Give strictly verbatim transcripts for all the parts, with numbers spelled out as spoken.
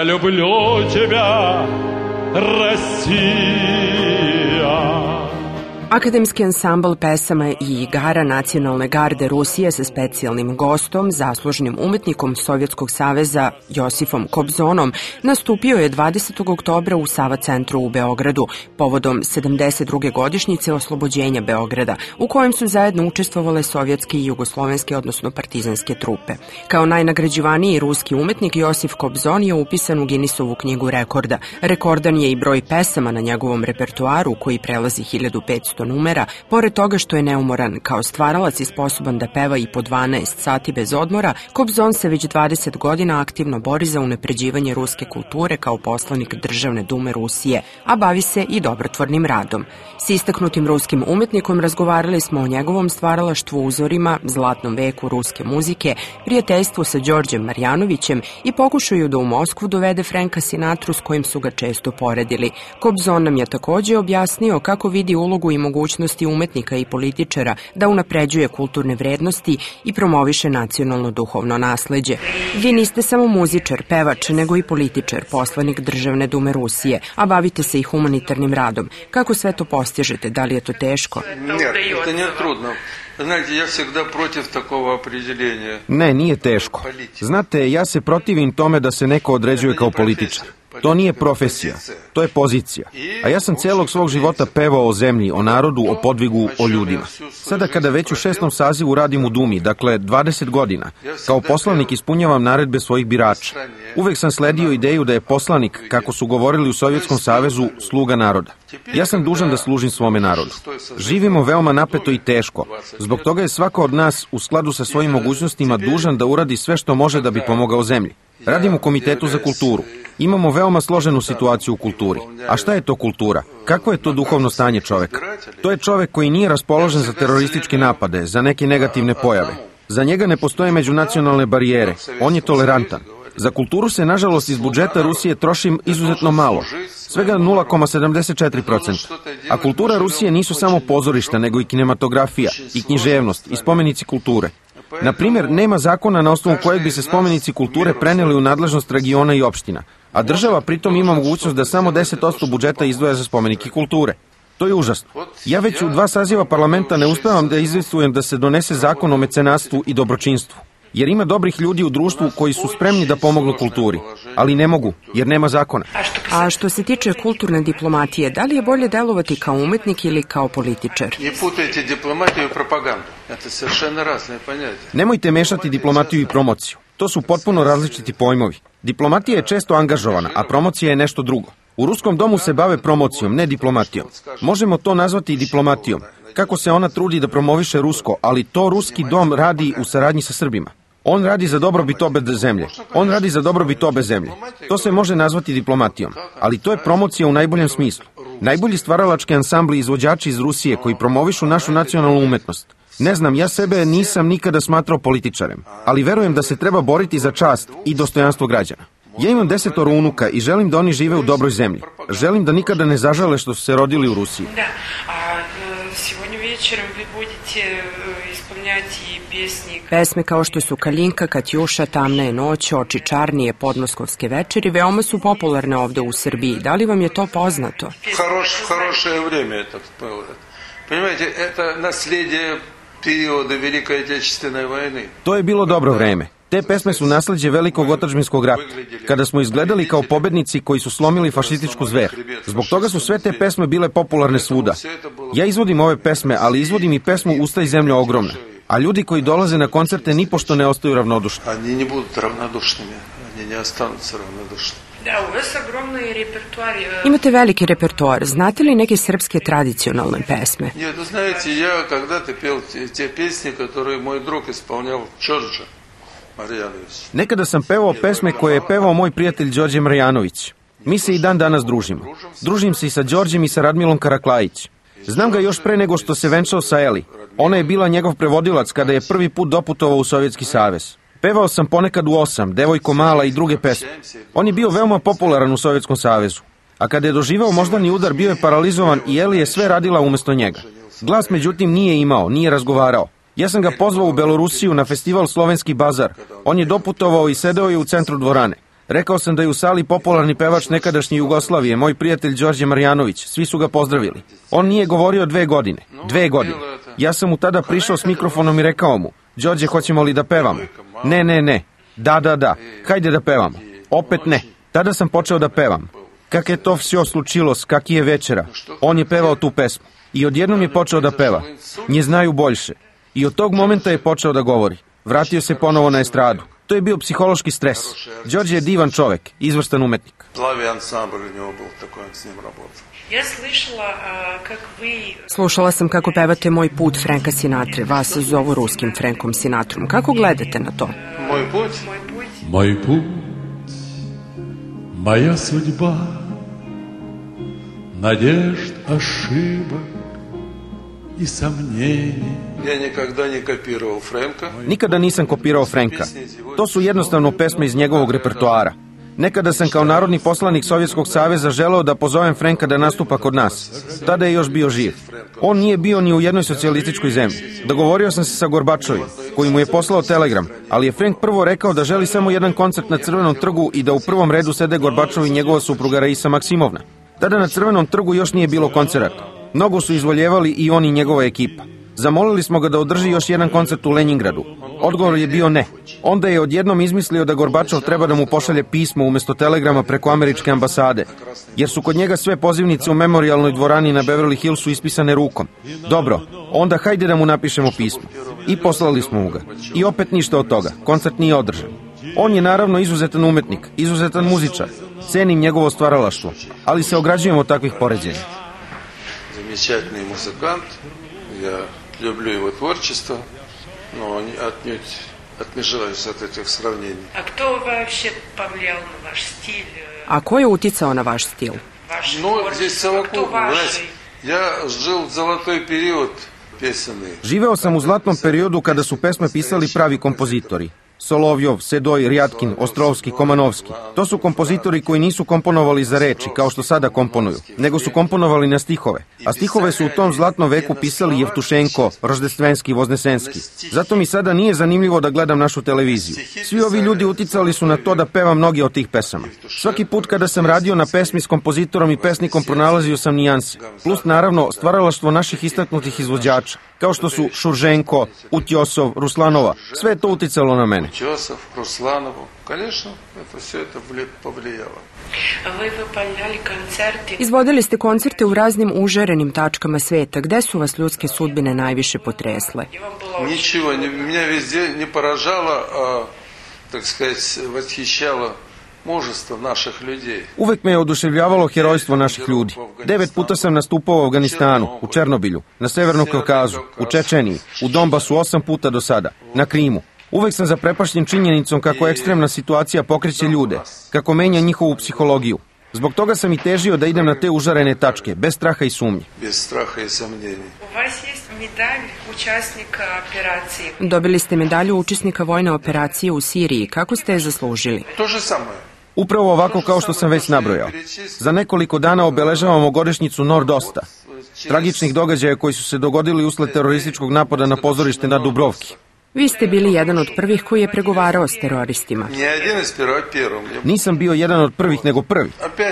Я люблю тебя, Россия. Akademski ansambl pesama i igara Nacionalne garde Rusije sa specijalnim gostom, zaslužnim umetnikom Sovjetskog saveza Josifom Kobzonom, nastupio je dvadesetog oktobra u Sava centru u Beogradu, povodom sedamdeset druge godišnjice oslobođenja Beograda, u kojem su zajedno učestvovale sovjetske i jugoslovenske, odnosno partizanske trupe. Kao najnagrađivaniji ruski umetnik, Josif Kobzon je upisan u Guinnessovu knjigu rekorda. Rekordan je i broj pesama na njegovom repertoaru, koji prelazi hiljadu petsto numera, pored toga što je neumoran kao stvaralac i sposoban da peva i po dvanaest sati bez odmora, Kobzon se već dvadeset godina aktivno bori za unapređivanje ruske kulture kao poslanik Državne dume Rusije, a bavi se i dobrotvornim radom. S istaknutim ruskim umetnikom razgovarali smo o njegovom stvaralaštvu, uzorima, zlatnom veku ruske muzike, prijateljstvu sa Đorđem Marjanovićem i pokušaju da u Moskvu dovede Franka Sinatru s kojim su ga često poredili. Kobzon nam je takođe objasnio kako vidi ulogu i mogućnosti umetnika i političara da unapređuje kulturne vrednosti i promoviše nacionalno duhovno nasleđe. Vi niste samo muzičar, pevač, nego i političar, poslanik Državne dume Rusije, a bavite se i humanitarnim radom. Kako sve to postižete? Da li je to teško? Ne, to nije trudno. Znate, ja всегда protiv takvog opredjeljenja. Ne, nije teško. Znate, ja se protivim tome da se neko određuje kao političar. To nije profesija, to je pozicija. A ja sam celog svog života pevao o zemlji, o narodu, o podvigu, o ljudima. Sada kada već u šestom sazivu radim u Dumi, dakle dvadeset godina, kao poslanik ispunjavam naredbe svojih birača. Uvek sam sledio ideju da je poslanik, kako su govorili u Sovjetskom savezu, sluga naroda. Ja sam dužan da služim svome narodu. Živimo veoma napeto i teško. Zbog toga je svako od nas, u skladu sa svojim mogućnostima, dužan da uradi sve što može da bi pomogao zemlji. Radim u Komitetu za kulturu. Imamo veoma složenu situaciju u kulturi. A šta je to kultura? Kakvo je to duhovno stanje čoveka? To je čovek koji nije raspoložen za terorističke napade, za neke negativne pojave. Za njega ne postoje međunacionalne barijere. On je tolerantan. Za kulturu se, nažalost, iz budžeta Rusije troši izuzetno malo. Svega nula zarez sedamdeset četiri procenta. A kultura Rusije nisu samo pozorišta, nego i kinematografija, i književnost, i spomenici kulture. Na primjer, nema zakona na osnovu kojeg bi se spomenici kulture preneli u nadležnost regiona i opština, a država pritom ima mogućnost da samo deset posto budžeta izdvaja za spomenike kulture. To je užasno. Ja već u dva saziva parlamenta ne uspevam da izvestujem da se donese zakon o mecenastvu i dobročinstvu, jer ima dobrih ljudi u društvu koji su spremni da pomognu kulturi, ali ne mogu, jer nema zakona. A što se tiče kulturne diplomatije, da li je bolje delovati kao umetnik ili kao političar? Ne putajte diplomatiju i propagandu. To su savršeno razne ponятия. Nemojte mešati diplomatiju i promociju. To su potpuno različiti pojmovi. Diplomatija je često angažovana, a promocija je nešto drugo. U Ruskom domu se bave promocijom, ne diplomatijom. Možemo to nazvati i diplomatijom. Kako se ona trudi da promoviše rusko, ali to Ruski dom radi u saradnji sa Srbima. On radi za dobrobit obe zemlje. On radi za dobrobit obe zemlje. To se može nazvati diplomatijom, ali to je promocija u najboljem smislu. Najbolji stvaralački ansambli i izvođači iz Rusije koji promovišu našu nacionalnu umetnost. Ne znam, ja sebe nisam nikada smatrao političarem, ali verujem da se treba boriti za čast i dostojanstvo građana. Ja imam desetoro unuka i želim da oni žive u dobroj zemlji. Želim da nikada ne zažale što su se rodili u Rusiji. Da, a сегодня вечером вы будете исполнять и песни. Pesme kao što su Kaljinka, Katjuša, Tamna je noć, Oči čarnije, Podmoskovske večeri veoma su popularne ovde u Srbiji. Da li vam je to poznato? В хорошее время это было. Понимаете, это наследие периода Великой Отечественной войны. To je bilo dobro vreme. Te pesme su nasleđe velikog otadžbinskog rata, kada smo izgledali kao pobednici koji su slomili fašističku zver. Zbog toga su sve te pesme bile popularne svuda. Ja izvodim ove pesme, ali izvodim i pesmu Usta i zemlja ogromna. A ljudi koji dolaze na koncerte nipošto ne ostaju ravnodušni. Они не будут равнодушными, они не останутся равнодушными. Да, у вас огромный репертуар. Imate veliki repertoar. Znate li neke srpske tradicionalne pesme? Нет, ну знаете, я когда-то пел те, те песни, которые мой друг исполнял Đorđe Marjanović. Nekada sam pevao pesme koje je pevao moj prijatelj Đorđe Marjanović. Mi se i dan danas družimo. Družim se i sa Đorđem i sa Radmilom Karaklajić. Znam ga još pre nego što se venčao sa Eli. Ona je bila njegov prevodilac kada je prvi put doputovao u Sovjetski savez. Pevao sam ponekad u osam, Devojko mala i druge pesme. On je bio veoma popularan u Sovjetskom savezu. A kada je doživao moždani udar, bio je paralizovan i Eli je sve radila umesto njega. Glas, međutim, nije imao, nije razgovarao. Ja sam ga pozvao u Belorusiju na festival Slovenski bazar. On je doputovao i sedeo je u centru dvorane. Rekao sam da je u sali popularni pevač nekadašnje Jugoslavije, moj prijatelj Đorđe Marjanović. Svi su ga pozdravili. On nije govorio dve godine. Dve godine. Ja sam mu tada prišao s mikrofonom i rekao mu, Đorđe, hoćemo li da pevamo? Ne, ne, ne. Da, da, da. Hajde da pevamo. Opet ne. Tada sam počeo da pevam. Kak je to vsjo slučilos, kak je večera. On je pevao tu pesmu. I odjednom je počeo da peva. Nje znaju boljše. I od tog momenta je počeo da govori. Vratio se ponovo na estradu. To je bio psihološki stres. Đorđe je divan čovek, izvrstan umetnik. Plavi ansambl u njemu byl, tako on s njim работал. Ja slušala, kak vi... Slušala sam kako pevate Moj put Franka Sinatre. Vas zovu ruskim Frankom Sinatrom. Kako gledate na to? Moj put? Moj put, moja судьба, надежд, ошибок i сомнений. Ja nikada ne kopirao Franka. Nikada nisam kopirao Franka. To su jednostavno pesme iz njegovog repertoara. Nekada sam kao narodni poslanik Sovjetskog saveza želeo da pozovem Franka da nastupa kod nas. Tada je još bio živ. On nije bio ni u jednoj socijalističkoj zemlji. Dogovorio sam se sa Gorbačovim, koji mu je poslao telegram, ali je Frank prvo rekao da želi samo jedan koncert na Crvenom trgu i da u prvom redu sede Gorbačov i njegova supruga Raisa Maksimovna. Tada na Crvenom trgu još nije bilo koncerata. Mnogo su izvoljevali i on i njegova ekipa. Zamolili smo ga da održi još jedan koncert u Leningradu. Odgovor je bio ne. Onda je odjednom izmislio da Gorbačov treba da mu pošalje pismo umjesto telegrama preko američke ambasade, jer su kod njega sve pozivnice u memorijalnoj dvorani na Beverly Hillsu ispisane rukom. Dobro, onda hajde da mu napišemo pismo. I poslali smo mu ga. I opet ništa od toga. Koncert nije održan. On je naravno izuzetan umetnik, izuzetan muzičar. Cenim njegovo stvaralaštvo, ali se ograđujem od takvih poređenja. Замечательный музыкант. Я люблю его творчество, но отнюдь отмежеваюсь от этих сравнений. А кто вообще повлиял на ваш стиль? A ko je uticao na vaš stil? Ваш Ну, творчество? здесь Кто совокупно. ваши? Знаете, я жил в золотой период песенный. Živeo sam u zlatnom periodu kada su pesme pisali pravi kompozitori. Solovjov, Sedoj, Rjatkin, Ostrovski, Komanovski. To su kompozitori koji nisu komponovali za reči, kao što sada komponuju, nego su komponovali na stihove. A stihove su u tom zlatnom veku pisali Jevtušenko, Roždestvenski, Voznesenski. Zato mi sada nije zanimljivo da gledam našu televiziju. Svi ovi ljudi uticali su na to da pevam mnoge od tih pesama. Svaki put kada sam radio na pesmi s kompozitorom i pesnikom pronalazio sam nijanse. Plus, naravno, stvaralaštvo naših istaknutih izvođača, kao što su Šurženko, Utjosov, Ruslanova. Sve je to uticalo na mene. Утесов, Русланову. Конечно, это все это повлияло. Вы выполняли концерты. Izvodili ste koncerte u raznim užarenim tačkama sveta. Gde su vas ljudske sudbine najviše potresle? Ничего, меня везде не поражало, а, так сказать, восхищало mužestvo naših ljudi. Uvek me je oduševljavalo herojstvo naših ljudi. Devet puta sam nastupao u Afganistanu, u Černobilju, na Severnom Kaukazu, u Čečeniji, u Donbasu osam puta do sada, na Krimu. Uvek sam zaprepašćen činjenicom kako ekstremna situacija pokreće ljude, kako menja njihovu psihologiju. Zbog toga sam i težio da idem na te užarene tačke, bez straha i sumnje. Bez straha i sumnjenja. U vas je medalj učesnika operacije. Dobili ste medalju učesnika vojne operacije u Siriji. Kako ste je zaslužili? To je samo. Upravo ovako kao što sam već nabrojao. Za nekoliko dana obeležavamo godišnjicu Nordosta, tragičnih događaja koji su se dogodili usled terorističkog napada na pozorište na Dubrovki. Vi ste bili jedan od prvih koji je pregovarao s teroristima. Nisam bio jedan od prvih, nego prvi.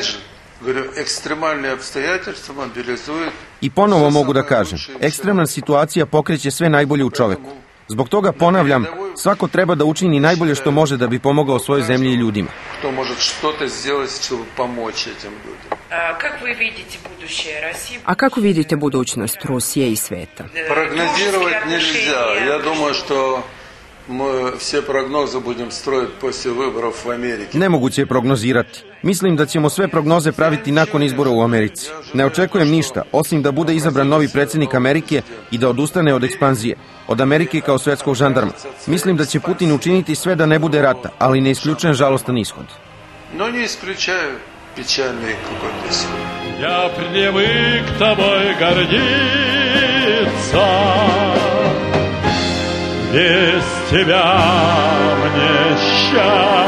I ponovo mogu da kažem, ekstremna situacija pokreće sve najbolje u čoveku. Zbog toga ponavljam, svako treba da učini najbolje što može da bi pomogao svojoj zemlji i ljudima. Кто может что-то сделать, чтобы помочь этим людям. Как вы видите будущее России? A kako vidite budućnost Rusije i sveta? Прогнозировать нельзя. Я думаю, что мы все прогнозы будем строить после выборов в Америке. Nemoguće je prognozirati. Mislim da ćemo sve prognoze praviti nakon izbora u Americi. Ne očekujem ništa, osim da bude izabran novi predsjednik Amerike i da odustane od ekspanzije, od Amerike kao svetskog žandarma. Mislim da će Putin učiniti sve da ne bude rata, ali ne isključujem žalostan ishod. Но не исключаю печальный какой-то исход. Я привык тобой гордиться, без тебя мне счастье.